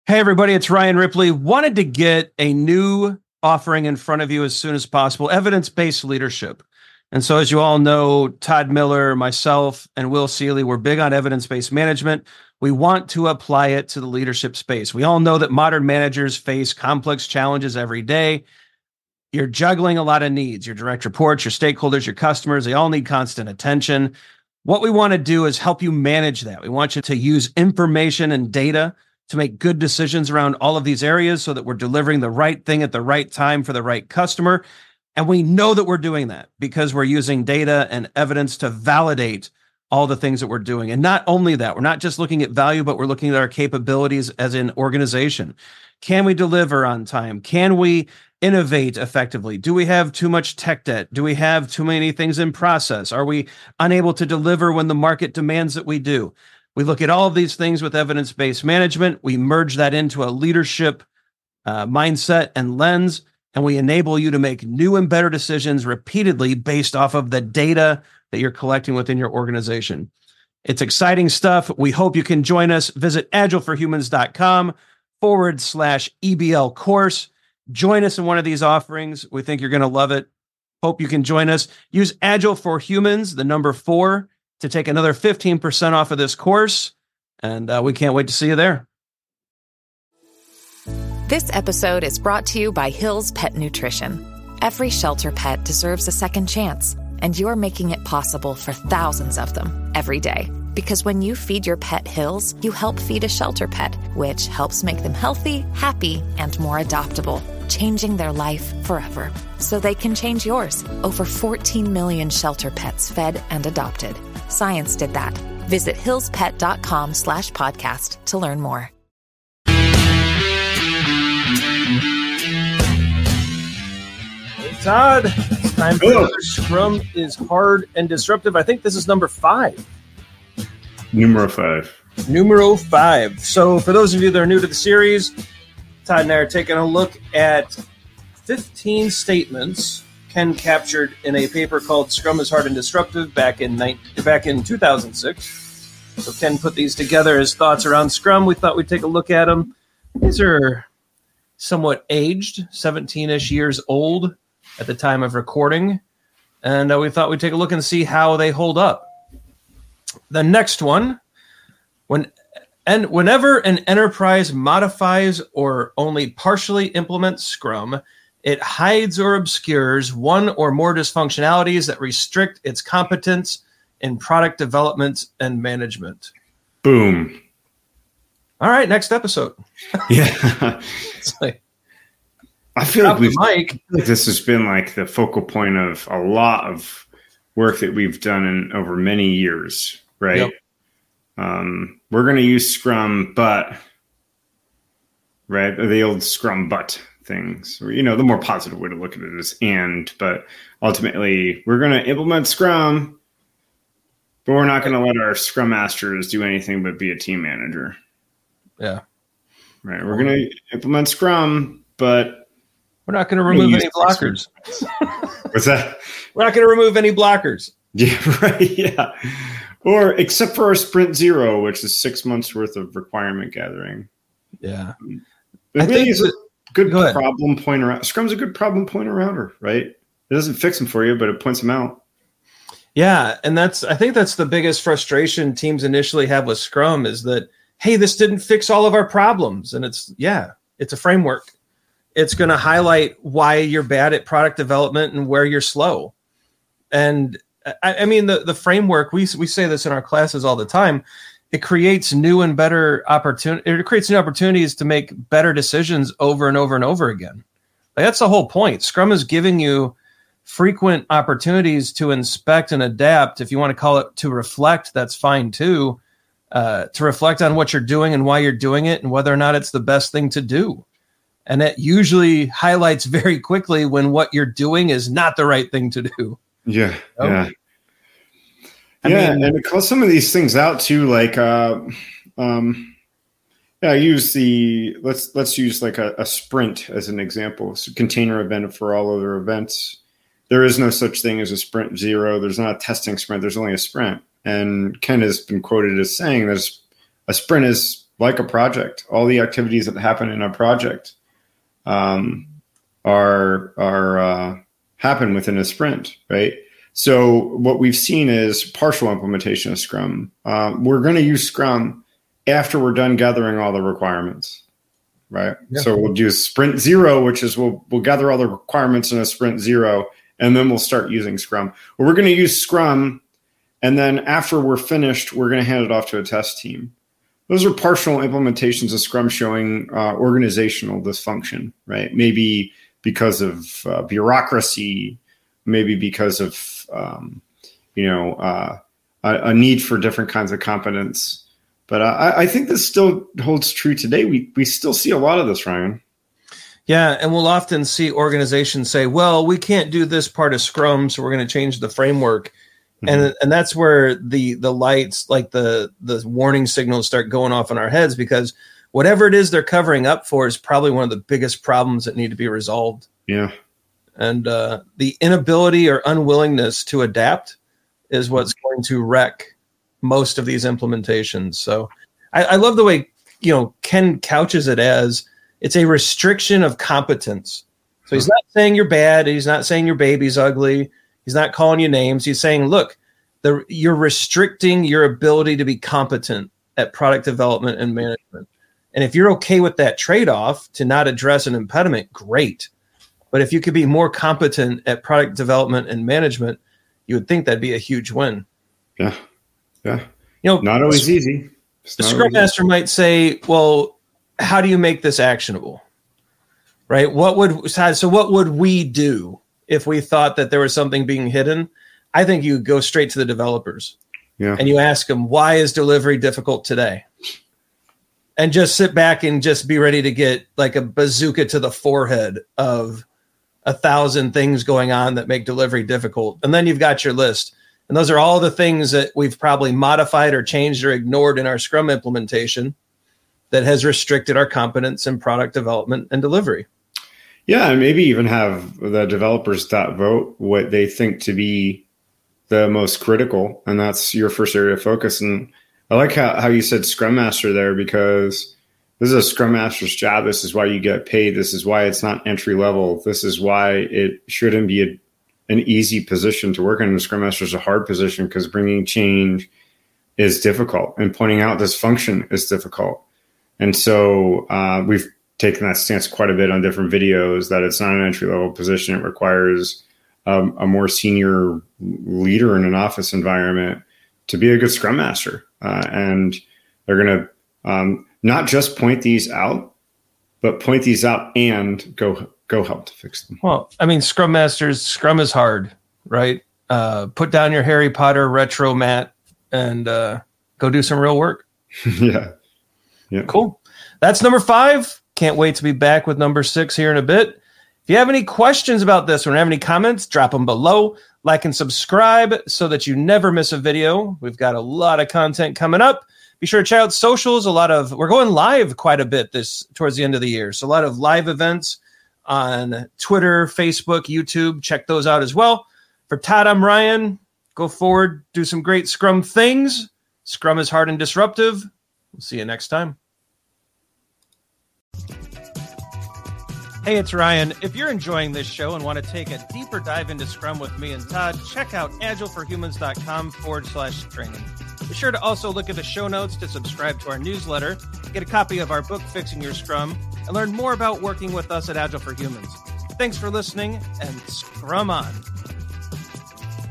Hey, everybody, it's Ryan Ripley. Wanted to get a new offering in front of you as soon as possible, evidence-based leadership. And so, as you all know, Todd Miller, myself, and Will Seeley, we're big on evidence-based management. We want to apply it to the leadership space. We all know that modern managers face complex challenges every day. You're juggling a lot of needs, your direct reports, your stakeholders, your customers, they all need constant attention. What we want to do is help you manage that. We want you to use information and data to make good decisions around all of these areas so that we're delivering the right thing at the right time for the right customer. And we know that we're doing that because we're using data and evidence to validate all the things that we're doing. And not only that, we're not just looking at value, but we're looking at our capabilities as an organization. Can we deliver on time? Can we innovate effectively? Do we have too much tech debt? Do we have too many things in process? Are we unable to deliver when the market demands that we do? We look at all of these things with evidence-based management. We merge that into a leadership mindset and lens, and we enable you to make new and better decisions repeatedly based off of the data that you're collecting within your organization. It's exciting stuff. We hope you can join us. Visit agileforhumans.com/EBL course. Join us in one of these offerings. We think you're going to love it. Hope you can join us. Use Agile for Humans, the number 4, to take another 15% off of this course. And we can't wait to see you there. This episode is brought to you by Hill's Pet Nutrition. Every shelter pet deserves a second chance, and you're making it possible for thousands of them every day. Because when you feed your pet Hill's, you help feed a shelter pet, which helps make them healthy, happy, and more adoptable, changing their life forever. So they can change yours. Over 14 million shelter pets fed and adopted. Science did that. Visit hillspet.com/podcast to learn more. Hey, Todd, it's time for another Scrum is Hard and Disruptive. I think this is number 5. Numero 5. Numero 5. So for those of you that are new to the series, Todd and I are taking a look at 15 statements Ken captured in a paper called Scrum is Hard and Disruptive back in 2006. So Ken put these together as thoughts around Scrum. We thought we'd take a look at them. These are somewhat aged, 17-ish years old at the time of recording. And we thought we'd take a look and see how they hold up. The next one, whenever an enterprise modifies or only partially implements Scrum, it hides or obscures one or more dysfunctionalities that restrict its competence in product development and management. Boom. All right, next episode. Yeah. I feel like this has been like the focal point of a lot of work that we've done over many years, right? Yep. We're going to use Scrum, but, right, the old Scrum but things. The more positive way to look at it is but ultimately we're going to implement Scrum, but we're not going to let our Scrum Masters do anything but be a team manager. Yeah. Right. We're going to implement Scrum, but we're not going to remove any blockers. What's that? We're not going to remove any blockers. Yeah, right. Yeah. Or except for our Sprint 0, which is 6 months worth of requirement gathering. Yeah. I think it's a good problem pointer. Scrum's a good problem pointer router, right? It doesn't fix them for you, but it points them out. Yeah. And I think that's the biggest frustration teams initially have with Scrum is that, hey, this didn't fix all of our problems. And it's a framework. It's going to highlight why you're bad at product development and where you're slow. And I mean, the framework, we say this in our classes all the time, it creates new and better it creates new opportunities to make better decisions over and over and over again. That's the whole point. Scrum is giving you frequent opportunities to inspect and adapt. If you want to call it to reflect, that's fine too. To reflect on what you're doing and why you're doing it and whether or not it's the best thing to do. And it usually highlights very quickly when what you're doing is not the right thing to do. Yeah. Yeah. I mean, and it calls some of these things out too, like, let's use like a sprint as an example. It's a container event for all other events. There is no such thing as a sprint 0. There's not a testing sprint. There's only a sprint. And Ken has been quoted as saying that a sprint is like a project. All the activities that happen in a project are happen within a sprint, right? So what we've seen is partial implementation of Scrum. We're going to use Scrum after we're done gathering all the requirements, right? Yeah. So we'll do sprint 0, which is we'll gather all the requirements in a sprint 0, and then we'll start using Scrum. Well, we're going to use Scrum, and then after we're finished, we're going to hand it off to a test team. Those are partial implementations of Scrum showing organizational dysfunction, right? Maybe because of bureaucracy, maybe because of a need for different kinds of competence. But I think this still holds true today. We still see a lot of this, Ryan. Yeah, and we'll often see organizations say, well, we can't do this part of Scrum, so we're going to change the framework. Mm-hmm. And that's where the lights, like the warning signals, start going off in our heads, because whatever it is they're covering up for is probably one of the biggest problems that need to be resolved. Yeah. And the inability or unwillingness to adapt is what's going to wreck most of these implementations. So I love the way, Ken couches it as it's a restriction of competence. So he's not saying you're bad. He's not saying your baby's ugly. He's not calling you names. He's saying, look, you're restricting your ability to be competent at product development and management. And if you're okay with that trade-off to not address an impediment, great. But if you could be more competent at product development and management, you would think that'd be a huge win. Yeah. Yeah. Not always easy. The Scrum Master might say, well, how do you make this actionable? Right? What would we do if we thought that there was something being hidden? I think you go straight to the developers. Yeah. And you ask them, why is delivery difficult today? And just sit back and just be ready to get like a bazooka to the forehead of 1,000 things going on that make delivery difficult. And then you've got your list. And those are all the things that we've probably modified or changed or ignored in our Scrum implementation that has restricted our competence in product development and delivery. Yeah, and maybe even have the developers vote what they think to be the most critical, and that's your first area of focus. And I like how you said Scrum Master there, because this is a Scrum Master's job. This is why you get paid. This is why it's not entry level. This is why it shouldn't be an easy position to work in. The Scrum Master is a hard position because bringing change is difficult and pointing out dysfunction is difficult. And so we've taken that stance quite a bit on different videos, that it's not an entry-level position. It requires a more senior leader in an office environment to be a good Scrum Master. And they're going to not just point these out, but point these out and go help to fix them. Well, I mean, Scrum Masters, Scrum is hard, right? Put down your Harry Potter retro mat and go do some real work. Yeah. Cool. That's number 5. Can't wait to be back with number 6 here in a bit. If you have any questions about this or have any comments, drop them below. Like and subscribe so that you never miss a video. We've got a lot of content coming up. Be sure to check out socials. We're going live quite a bit towards the end of the year. So a lot of live events on Twitter, Facebook, YouTube. Check those out as well. For Todd, I'm Ryan. Go forward, do some great Scrum things. Scrum is hard and disruptive. We'll see you next time. Hey, it's Ryan. If you're enjoying this show and want to take a deeper dive into Scrum with me and Todd, check out agileforhumans.com/training. Be sure to also look at the show notes to subscribe to our newsletter, get a copy of our book, Fixing Your Scrum, and learn more about working with us at Agile for Humans. Thanks for listening, and Scrum on.